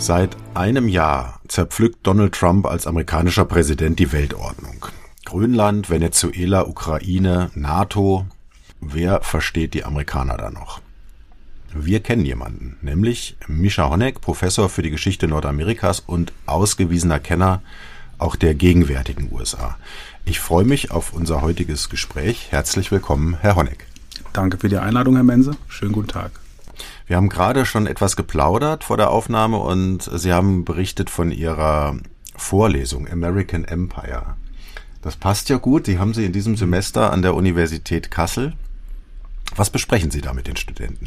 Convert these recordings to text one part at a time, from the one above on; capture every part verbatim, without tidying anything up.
Seit einem Jahr zerpflückt Donald Trump als amerikanischer Präsident die Weltordnung. Grönland, Venezuela, Ukraine, NATO. Wer versteht die Amerikaner da noch? Wir kennen jemanden, nämlich Mischa Honeck, Professor für die Geschichte Nordamerikas und ausgewiesener Kenner auch der gegenwärtigen U S A. Ich freue mich auf unser heutiges Gespräch. Herzlich willkommen, Herr Honeck. Danke für die Einladung, Herr Mense. Schönen guten Tag. Wir haben gerade schon etwas geplaudert vor der Aufnahme und Sie haben berichtet von Ihrer Vorlesung American Empire. Das passt ja gut. Die haben Sie in diesem Semester an der Universität Kassel. Was besprechen Sie da mit den Studenten?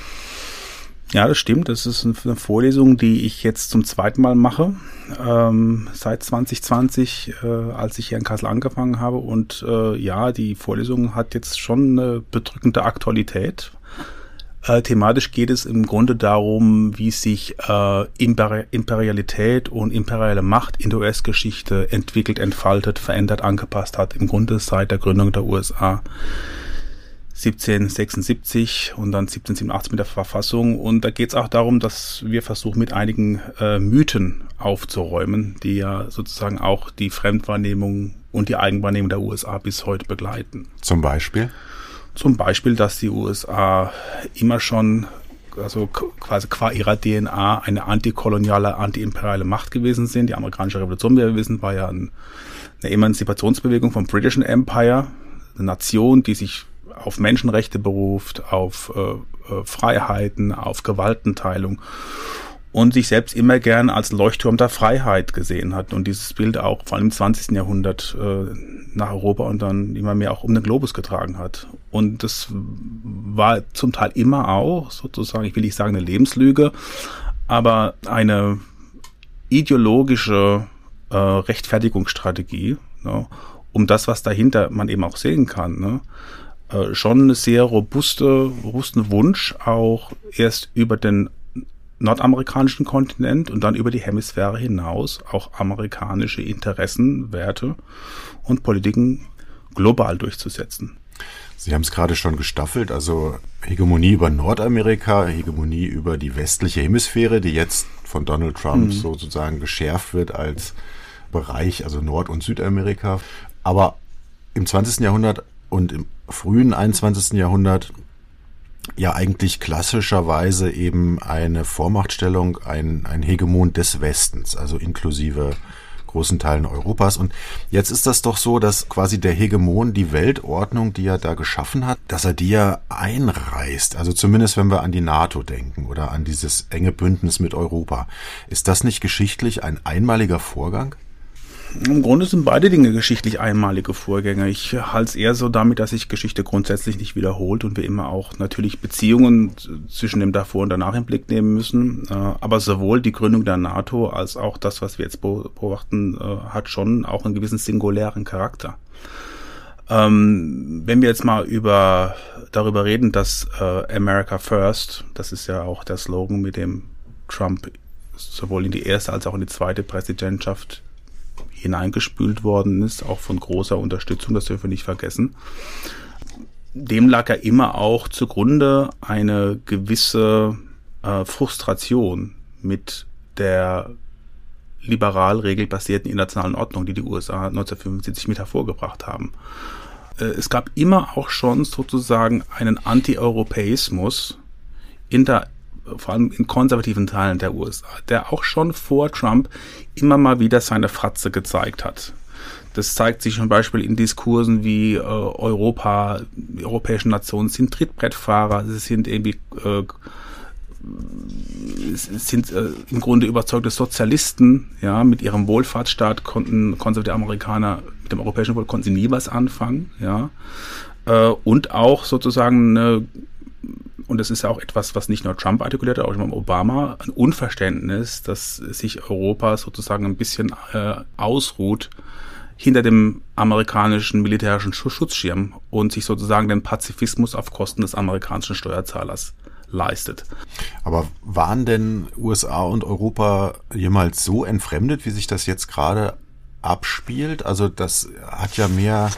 Ja, das stimmt. Das ist eine Vorlesung, die ich jetzt zum zweiten Mal mache, ähm, seit zwanzig zwanzig, äh, als ich hier in Kassel angefangen habe. Und äh, ja, die Vorlesung hat jetzt schon eine bedrückende Aktualität. Äh, thematisch geht es im Grunde darum, wie sich äh, Imper- Imperialität und imperiale Macht in der U S-Geschichte entwickelt, entfaltet, verändert, angepasst hat. Im Grunde seit der Gründung der U S A. siebzehnhundertsechsundsiebzig und dann siebzehnhundertsiebenundachtzig mit der Verfassung. Und da geht es auch darum, dass wir versuchen, mit einigen äh, Mythen aufzuräumen, die ja sozusagen auch die Fremdwahrnehmung und die Eigenwahrnehmung der U S A bis heute begleiten. Zum Beispiel? Zum Beispiel, dass die U S A immer schon, also quasi qua ihrer D N A, eine antikoloniale, antiimperiale Macht gewesen sind. Die amerikanische Revolution, wie wir wissen, war ja ein, eine Emanzipationsbewegung vom British Empire, eine Nation, die sich auf Menschenrechte beruft, auf äh, Freiheiten, auf Gewaltenteilung und sich selbst immer gern als Leuchtturm der Freiheit gesehen hat und dieses Bild auch vor allem im zwanzigsten Jahrhundert äh, nach Europa und dann immer mehr auch um den Globus getragen hat. Und das war zum Teil immer auch sozusagen, ich will nicht sagen eine Lebenslüge, aber eine ideologische äh, Rechtfertigungsstrategie, ne, um das, was dahinter man eben auch sehen kann, ne, äh, schon eine sehr robuste, robusten Wunsch, auch erst über den nordamerikanischen Kontinent und dann über die Hemisphäre hinaus auch amerikanische Interessen, Werte und Politiken global durchzusetzen. Sie haben es gerade schon gestaffelt, also Hegemonie über Nordamerika, Hegemonie über die westliche Hemisphäre, die jetzt von Donald Trump mhm. sozusagen geschärft wird als Bereich, also Nord- und Südamerika. Aber im zwanzigsten Jahrhundert und im frühen einundzwanzigsten Jahrhundert ja eigentlich klassischerweise eben eine Vormachtstellung, ein, ein Hegemon des Westens, also inklusive großen Teilen Europas. Und jetzt ist das doch so, dass quasi der Hegemon die Weltordnung, die er da geschaffen hat, dass er die ja einreißt. Also zumindest wenn wir an die NATO denken oder an dieses enge Bündnis mit Europa. Ist das nicht geschichtlich ein einmaliger Vorgang? Im Grunde sind beide Dinge geschichtlich einmalige Vorgänge. Ich halte es eher so damit, dass sich Geschichte grundsätzlich nicht wiederholt und wir immer auch natürlich Beziehungen zwischen dem Davor und danach im Blick nehmen müssen. Aber sowohl die Gründung der NATO als auch das, was wir jetzt beobachten, hat schon auch einen gewissen singulären Charakter. Wenn wir jetzt mal über darüber reden, dass America First, das ist ja auch der Slogan, mit dem Trump sowohl in die erste als auch in die zweite Präsidentschaft hineingespült worden ist, auch von großer Unterstützung, das dürfen wir nicht vergessen. Dem lag ja immer auch zugrunde eine gewisse äh, Frustration mit der liberal regelbasierten internationalen Ordnung, die die U S A neunzehnhundertfünfundsiebzig mit hervorgebracht haben. Äh, es gab immer auch schon sozusagen einen Anti-Europäismus in der vor allem in konservativen Teilen der U S A, der auch schon vor Trump immer mal wieder seine Fratze gezeigt hat. Das zeigt sich zum Beispiel in Diskursen wie äh, Europa, die europäischen Nationen sind Trittbrettfahrer, sie sind irgendwie äh, sind äh, im Grunde überzeugte Sozialisten, ja, mit ihrem Wohlfahrtsstaat konnten konservative Amerikaner, mit dem europäischen Volk konnten sie nie was anfangen, ja, äh, und auch sozusagen eine, und das ist ja auch etwas, was nicht nur Trump artikuliert hat, auch schon Obama, ein Unverständnis, dass sich Europa sozusagen ein bisschen äh, ausruht hinter dem amerikanischen militärischen Schutzschirm und sich sozusagen den Pazifismus auf Kosten des amerikanischen Steuerzahlers leistet. Aber waren denn U S A und Europa jemals so entfremdet, wie sich das jetzt gerade abspielt? Also das hat ja mehr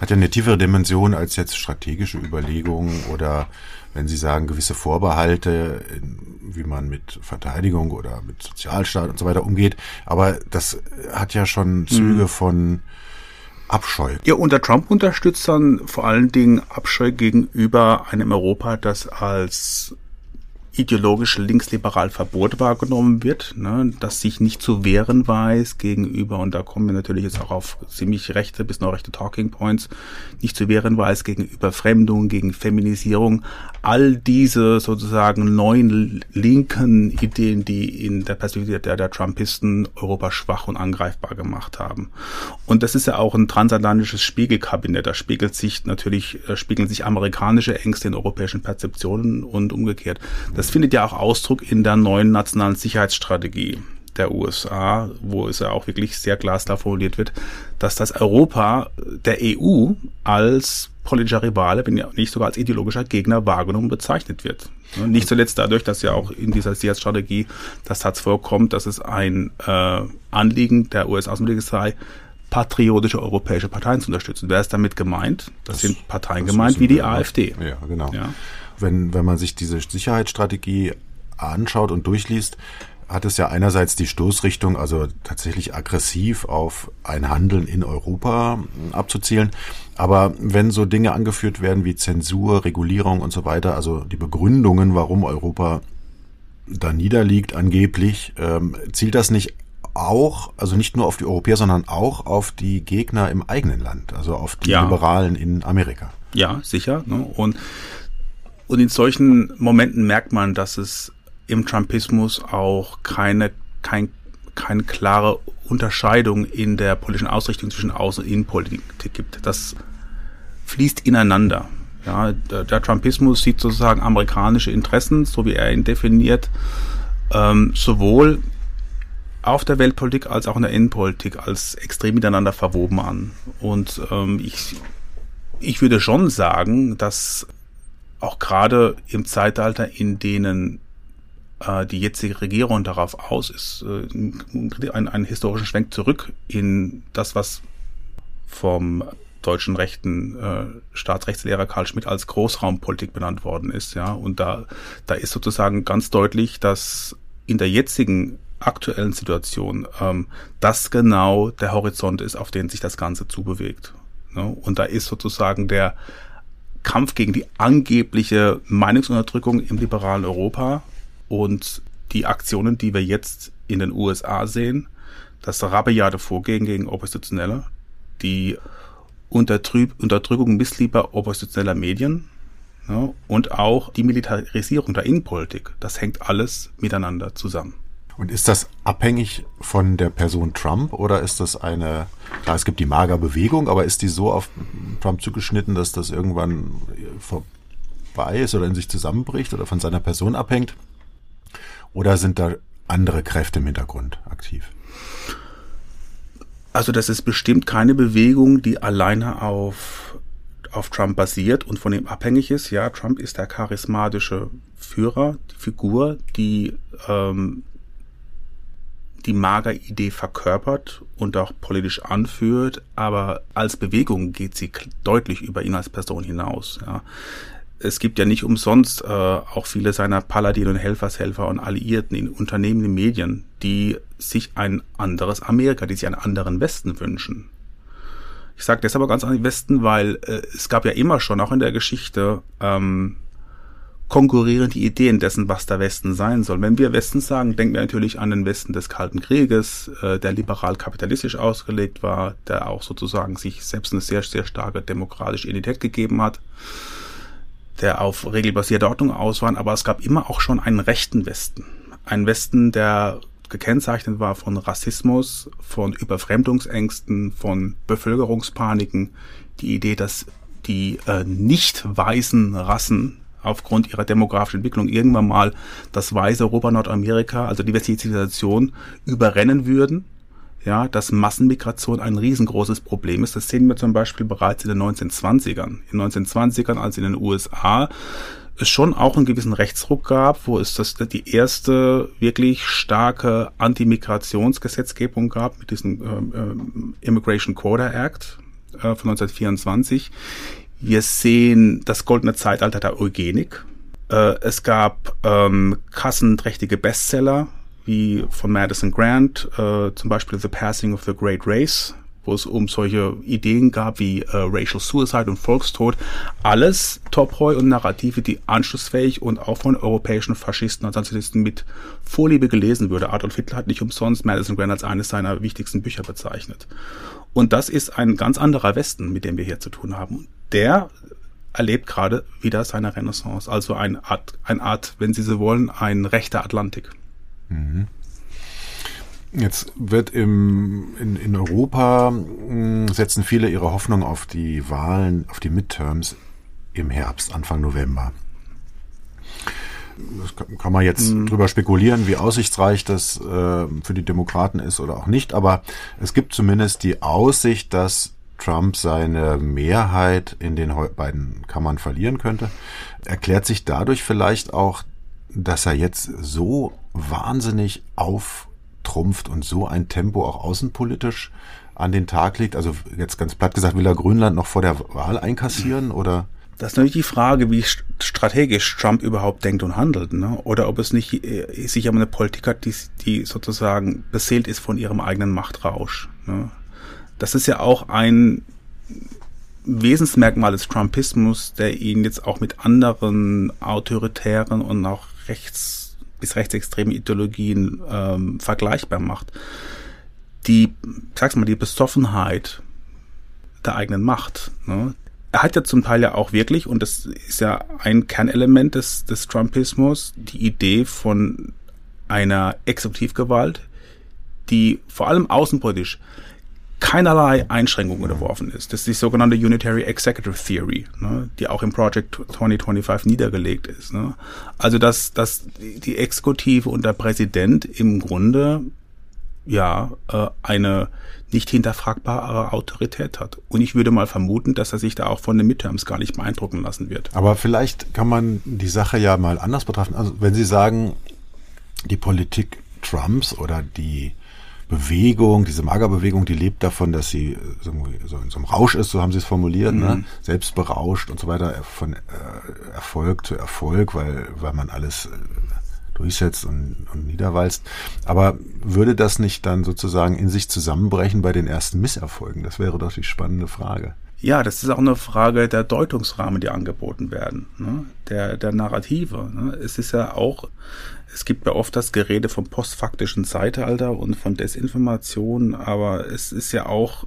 hat ja eine tiefere Dimension als jetzt strategische Überlegungen oder, wenn Sie sagen, gewisse Vorbehalte, wie man mit Verteidigung oder mit Sozialstaat und so weiter umgeht. Aber das hat ja schon Züge mhm. von Abscheu. Ja, unter Trump-Unterstützern vor allen Dingen Abscheu gegenüber einem Europa, das als ideologisch linksliberal Verbot wahrgenommen wird, ne, das sich nicht zu wehren weiß gegenüber, und da kommen wir natürlich jetzt auch auf ziemlich rechte bis noch rechte Talking Points, nicht zu wehren weiß gegenüber Fremdung, gegen Feminisierung, all diese sozusagen neuen linken Ideen, die in der Perspektive der, der Trumpisten Europa schwach und angreifbar gemacht haben. Und das ist ja auch ein transatlantisches Spiegelkabinett, da spiegelt sich natürlich, spiegeln sich amerikanische Ängste in europäischen Perzeptionen und umgekehrt. Das findet ja auch Ausdruck in der neuen nationalen Sicherheitsstrategie der U S A, wo es ja auch wirklich sehr glasklar formuliert wird, dass das Europa der E U als politischer Rivale, wenn ja nicht sogar als ideologischer Gegner wahrgenommen bezeichnet wird. Nicht zuletzt dadurch, dass ja auch in dieser Sicherheitsstrategie das Satz vorkommt, dass es ein äh, Anliegen der U S-Außenpolitik sei, patriotische europäische Parteien zu unterstützen. Wer ist damit gemeint? Das, das sind Parteien das gemeint wie die AfD. Ja, genau. Ja. Wenn, wenn man sich diese Sicherheitsstrategie anschaut und durchliest, hat es ja einerseits die Stoßrichtung, also tatsächlich aggressiv auf ein Handeln in Europa abzuzielen. Aber wenn so Dinge angeführt werden wie Zensur, Regulierung und so weiter, also die Begründungen, warum Europa da niederliegt angeblich, ähm, zielt das nicht auch, also nicht nur auf die Europäer, sondern auch auf die Gegner im eigenen Land, also auf die ja. Liberalen in Amerika? Ja, sicher. Ne? Und, und in solchen Momenten merkt man, dass es im Trumpismus auch keine, kein, keine klare Unterscheidung in der politischen Ausrichtung zwischen Außen- und Innenpolitik gibt. Das fließt ineinander. Ja, der, der Trumpismus sieht sozusagen amerikanische Interessen, so wie er ihn definiert, ähm, sowohl auf der Weltpolitik als auch in der Innenpolitik als extrem miteinander verwoben an. Und ähm, ich, ich würde schon sagen, dass auch gerade im Zeitalter, in denen die jetzige Regierung darauf aus ist, einen, einen historischen Schwenk zurück in das, was vom deutschen rechten äh, Staatsrechtslehrer Karl Schmitt als Großraumpolitik benannt worden ist. Ja, und da, da ist sozusagen ganz deutlich, dass in der jetzigen aktuellen Situation ähm, das genau der Horizont ist, auf den sich das Ganze zubewegt. Ne? Und da ist sozusagen der Kampf gegen die angebliche Meinungsunterdrückung im liberalen Europa und die Aktionen, die wir jetzt in den U S A sehen, das rabiate Vorgehen gegen Oppositionelle, die Untertrü- Unterdrückung misslieber oppositioneller Medien, ja, und auch die Militarisierung der Innenpolitik, das hängt alles miteinander zusammen. Und ist das abhängig von der Person Trump oder ist das eine, klar, es gibt die MAGA-Bewegung, aber ist die so auf Trump zugeschnitten, dass das irgendwann vorbei ist oder in sich zusammenbricht oder von seiner Person abhängt? Oder sind da andere Kräfte im Hintergrund aktiv? Also das ist bestimmt keine Bewegung, die alleine auf, auf Trump basiert und von ihm abhängig ist. Ja, Trump ist der charismatische Führer, die Figur, die ähm, die MAGA-Idee verkörpert und auch politisch anführt, aber als Bewegung geht sie deutlich über ihn als Person hinaus. Ja. Es gibt ja nicht umsonst äh, auch viele seiner Paladine und Helfershelfer und Alliierten in Unternehmen, in Medien, die sich ein anderes Amerika, die sich einen anderen Westen wünschen. Ich sage deshalb aber ganz an den Westen, weil äh, es gab ja immer schon, auch in der Geschichte, ähm, konkurrierende Ideen dessen, was der Westen sein soll. Wenn wir Westen sagen, denken wir natürlich an den Westen des Kalten Krieges, äh, der liberal-kapitalistisch ausgelegt war, der auch sozusagen sich selbst eine sehr, sehr starke demokratische Identität gegeben hat, der auf regelbasierte Ordnung aus war, aber es gab immer auch schon einen rechten Westen. Einen Westen, der gekennzeichnet war von Rassismus, von Überfremdungsängsten, von Bevölkerungspaniken. Die Idee, dass die äh, nicht weißen Rassen aufgrund ihrer demografischen Entwicklung irgendwann mal das weiße Europa, Nordamerika, also die westliche Zivilisation, überrennen würden. Ja, dass Massenmigration ein riesengroßes Problem ist. Das sehen wir zum Beispiel bereits in den neunzehnhundertzwanzigern. In den neunzehnhundertzwanzigern, als in den U S A es schon auch einen gewissen Rechtsruck gab, wo es das die erste wirklich starke Anti-Migrationsgesetzgebung gab mit diesem ähm, Immigration Quota Act, äh, von neunzehnhundertvierundzwanzig. Wir sehen das goldene Zeitalter der Eugenik. Äh, es gab ähm, kassenträchtige Bestseller, wie von Madison Grant, äh, zum Beispiel The Passing of the Great Race, wo es um solche Ideen gab wie äh, Racial Suicide und Volkstod. Alles Topoi und Narrative, die anschlussfähig und auch von europäischen Faschisten und Nationalisten mit Vorliebe gelesen würde. Adolf Hitler hat nicht umsonst Madison Grant als eines seiner wichtigsten Bücher bezeichnet. Und das ist ein ganz anderer Westen, mit dem wir hier zu tun haben. Der erlebt gerade wieder seine Renaissance. Also eine Art, eine Art, wenn Sie so wollen, ein rechter Atlantik. Mhm. Jetzt wird im, in, in Europa mh, setzen viele ihre Hoffnung auf die Wahlen, auf die Midterms im Herbst, Anfang November. Das kann, kann man jetzt mhm. drüber spekulieren, wie aussichtsreich das äh, für die Demokraten ist oder auch nicht, aber es gibt zumindest die Aussicht, dass Trump seine Mehrheit in den beiden Kammern verlieren könnte. Erklärt sich dadurch vielleicht auch, dass er jetzt so wahnsinnig auf trumpft und so ein Tempo auch außenpolitisch an den Tag legt? Also jetzt ganz platt gesagt, will er Grönland noch vor der Wahl einkassieren oder? Das ist natürlich die Frage, wie strategisch Trump überhaupt denkt und handelt, ne? Oder ob es nicht äh, sich um eine Politik hat, die, die sozusagen beseelt ist von ihrem eigenen Machtrausch, ne? Das ist ja auch ein Wesensmerkmal des Trumpismus, der ihn jetzt auch mit anderen autoritären und auch rechts bis rechtsextreme Ideologien ähm, vergleichbar macht. Die, ich sag's mal, die Besoffenheit der eigenen Macht, ne? Er hat ja zum Teil ja auch wirklich, und das ist ja ein Kernelement des, des Trumpismus, die Idee von einer Exekutivgewalt, die vor allem außenpolitisch keinerlei Einschränkungen unterworfen ist. Das ist die sogenannte Unitary Executive Theory, ne, die auch im Project zwanzig fünfundzwanzig niedergelegt ist. Ne. Also dass, dass die Exekutive und der Präsident im Grunde ja äh, eine nicht hinterfragbare Autorität hat. Und ich würde mal vermuten, dass er sich da auch von den Midterms gar nicht beeindrucken lassen wird. Aber vielleicht kann man die Sache ja mal anders betrachten. Also wenn Sie sagen, die Politik Trumps oder die Bewegung, diese MAGA-Bewegung, die lebt davon, dass sie so, so in so einem Rausch ist, so haben sie es formuliert, mhm. ne? Selbst berauscht und so weiter, von äh, Erfolg zu Erfolg, weil, weil man alles äh, durchsetzt und, und niederwalzt. Aber würde das nicht dann sozusagen in sich zusammenbrechen bei den ersten Misserfolgen? Das wäre doch die spannende Frage. Ja, das ist auch eine Frage der Deutungsrahmen, die angeboten werden, ne? der, der Narrative. Ne? Es ist ja auch, es gibt ja oft das Gerede vom postfaktischen Zeitalter und von Desinformation, aber es ist ja auch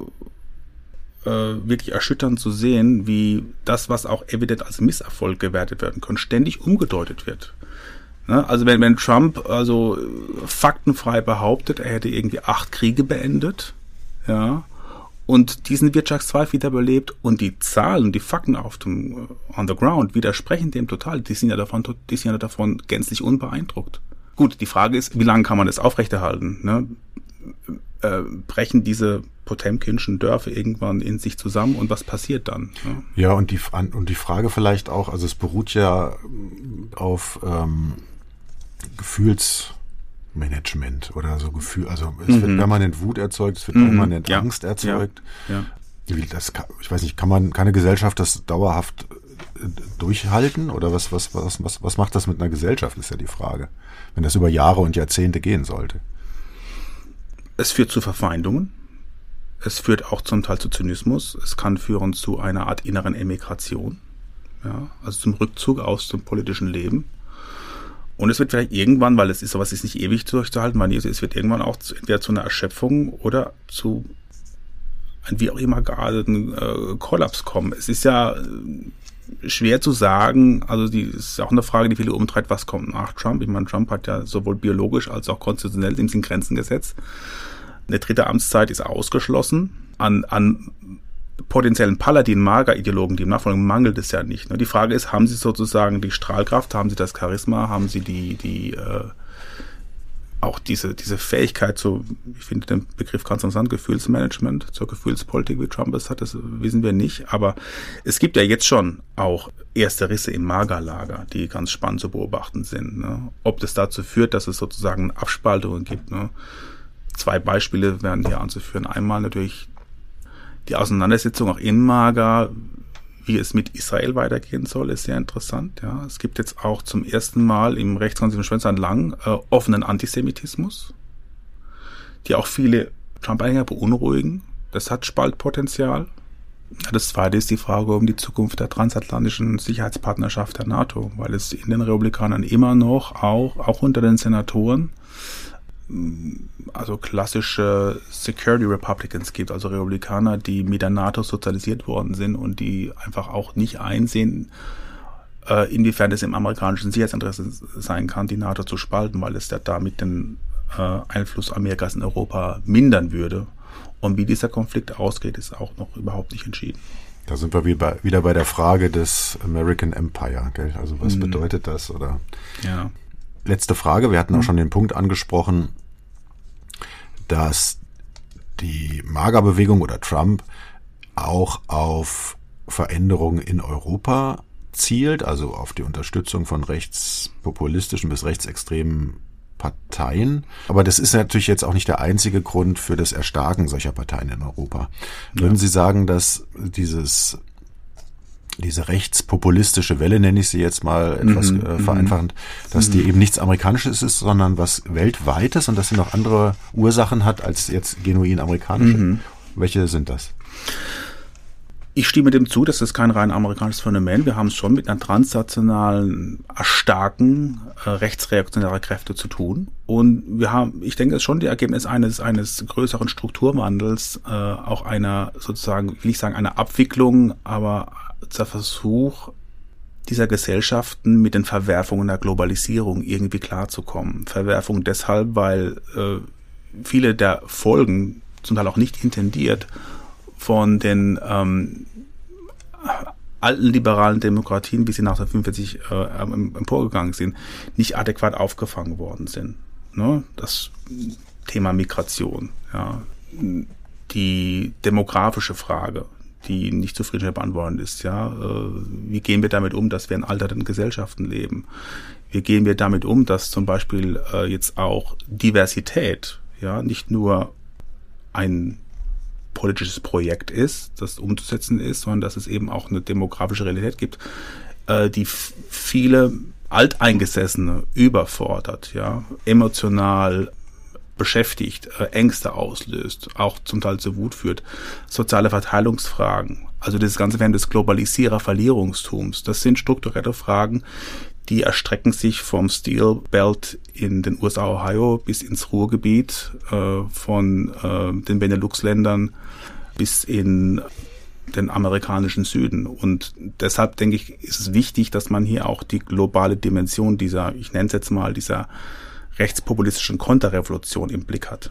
äh, äh, wirklich erschütternd zu sehen, wie das, was auch evident als Misserfolg gewertet werden kann, ständig umgedeutet wird. Ne? Also wenn, wenn Trump also faktenfrei behauptet, er hätte irgendwie acht Kriege beendet, ja, und diesen Wirtschaftszweifel wiederbelebt und die Zahlen, die Fakten auf dem on the ground widersprechen dem total. Die sind ja davon, die sind ja davon gänzlich unbeeindruckt. Gut, die Frage ist, wie lange kann man das aufrechterhalten? Ne? Äh, brechen diese Potemkinschen Dörfer irgendwann in sich zusammen und was passiert dann? Ne? Ja, und die und die Frage vielleicht auch, also es beruht ja auf ähm, Gefühls Management oder so Gefühl, also es mhm. wird permanent Wut erzeugt, es wird mhm. permanent ja. Angst erzeugt. Ja. Ja. Das, ich weiß nicht, kann man, kann eine Gesellschaft das dauerhaft durchhalten oder was, was, was, was, was macht das mit einer Gesellschaft, ist ja die Frage, wenn das über Jahre und Jahrzehnte gehen sollte. Es führt zu Verfeindungen, es führt auch zum Teil zu Zynismus, es kann führen zu einer Art inneren Emigration, ja, also zum Rückzug aus dem politischen Leben. Und es wird vielleicht irgendwann, weil es ist sowas ist nicht ewig durchzuhalten, weil es wird irgendwann auch zu, entweder zu einer Erschöpfung oder zu einem wie auch immer gearteten äh, Kollaps kommen. Es ist ja äh, schwer zu sagen, also die es ist auch eine Frage, die viele umtreibt, was kommt nach Trump. Ich meine, Trump hat ja sowohl biologisch als auch konstitutionell ihm sind Grenzen gesetzt. Eine dritte Amtszeit ist ausgeschlossen. An, an potenziellen Paladin-Mager-Ideologen, die im Nachfolgen mangelt es ja nicht. Die Frage ist, haben sie sozusagen die Strahlkraft, haben sie das Charisma, haben sie die, die äh, auch diese diese Fähigkeit zu, ich finde den Begriff ganz interessant, Gefühlsmanagement, zur Gefühlspolitik, wie Trump es hat, das wissen wir nicht. Aber es gibt ja jetzt schon auch erste Risse im Mager-Lager, die ganz spannend zu beobachten sind. Ne? Ob das dazu führt, dass es sozusagen Abspaltungen gibt. Ne? Zwei Beispiele wären hier anzuführen. Einmal natürlich Die Auseinandersetzung auch in MAGA, wie es mit Israel weitergehen soll, ist sehr interessant. Ja, es gibt jetzt auch zum ersten Mal im rechtskonservativen Schwänzern lang äh, offenen Antisemitismus, die auch viele Trump-Anhänger beunruhigen. Das hat Spaltpotenzial. Das zweite ist die Frage um die Zukunft der transatlantischen Sicherheitspartnerschaft der NATO, weil es in den Republikanern immer noch, auch, auch unter den Senatoren, also klassische Security Republicans gibt, also Republikaner, die mit der NATO sozialisiert worden sind und die einfach auch nicht einsehen, äh, inwiefern es im amerikanischen Sicherheitsinteresse sein kann, die NATO zu spalten, weil es ja damit den äh, Einfluss Amerikas in Europa mindern würde. Und wie dieser Konflikt ausgeht, ist auch noch überhaupt nicht entschieden. Da sind wir wieder bei der Frage des American Empire, gell? Also was mhm. bedeutet das? Oder? Ja. Letzte Frage, wir hatten auch schon den Punkt angesprochen, dass die MAGA-Bewegung oder Trump auch auf Veränderungen in Europa zielt, also auf die Unterstützung von rechtspopulistischen bis rechtsextremen Parteien. Aber das ist natürlich jetzt auch nicht der einzige Grund für das Erstarken solcher Parteien in Europa. Würden ja. Sie sagen, dass dieses diese rechtspopulistische Welle, nenne ich sie jetzt mal etwas mhm, äh, vereinfachend, dass mhm. die eben nichts Amerikanisches ist, sondern was Weltweites und dass sie noch andere Ursachen hat als jetzt genuin amerikanische? Mhm. Welche sind das? Ich stimme dem zu, das ist kein rein amerikanisches Phänomen. Wir haben es schon mit einer transnationalen Erstarken äh, rechtsreaktionärer Kräfte zu tun. Und wir haben, ich denke, es ist schon die Ergebnis eines eines größeren Strukturwandels, äh, auch einer sozusagen, will ich sagen, einer Abwicklung, aber der Versuch dieser Gesellschaften mit den Verwerfungen der Globalisierung irgendwie klarzukommen. Verwerfung deshalb, weil äh, viele der Folgen, zum Teil auch nicht intendiert, von den ähm, alten liberalen Demokratien, wie sie nach neunzehnhundertfünfundvierzig äh, emporgegangen sind, nicht adäquat aufgefangen worden sind. Ne? Das Thema Migration, ja, die demografische Frage, die nicht zufriedenstellend beantwortet ist, ja, äh, wie gehen wir damit um, dass wir in alternden Gesellschaften leben? Wie gehen wir damit um, dass zum Beispiel äh, jetzt auch Diversität, ja, nicht nur ein politisches Projekt ist, das umzusetzen ist, sondern dass es eben auch eine demografische Realität gibt, äh, die f- viele Alteingesessene überfordert, ja, emotional beschäftigt, äh, Ängste auslöst, auch zum Teil zur Wut führt, soziale Verteilungsfragen, also das ganze Feld des Globalisierer-Verlierungstums, das sind strukturelle Fragen, die erstrecken sich vom Steel Belt in den U S A, Ohio, bis ins Ruhrgebiet, äh, von äh, den Benelux-Ländern bis in den amerikanischen Süden. Und deshalb denke ich, ist es wichtig, dass man hier auch die globale Dimension dieser, ich nenne es jetzt mal, dieser rechtspopulistischen Konterrevolution im Blick hat.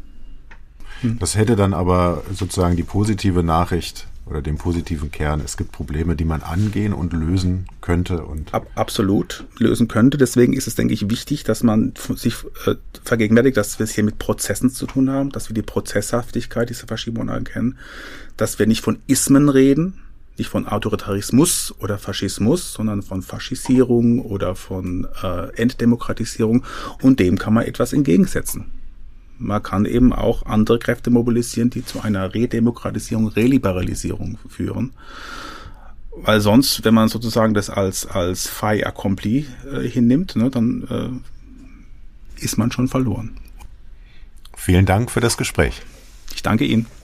Das hätte dann aber sozusagen die positive Nachricht oder den positiven Kern. Es gibt Probleme, die man angehen und lösen könnte. Und Ab, absolut lösen könnte. Deswegen ist es, denke ich, wichtig, dass man sich äh, vergegenwärtigt, dass wir es hier mit Prozessen zu tun haben, dass wir die Prozesshaftigkeit dieser Verschiebung erkennen, dass wir nicht von Ismen reden, nicht von Autoritarismus oder Faschismus, sondern von Faschisierung oder von äh, Entdemokratisierung. Und dem kann man etwas entgegensetzen. Man kann eben auch andere Kräfte mobilisieren, die zu einer Redemokratisierung, Reliberalisierung führen. Weil sonst, wenn man sozusagen das als als fait accompli äh, hinnimmt, ne, dann äh, ist man schon verloren. Vielen Dank für das Gespräch. Ich danke Ihnen.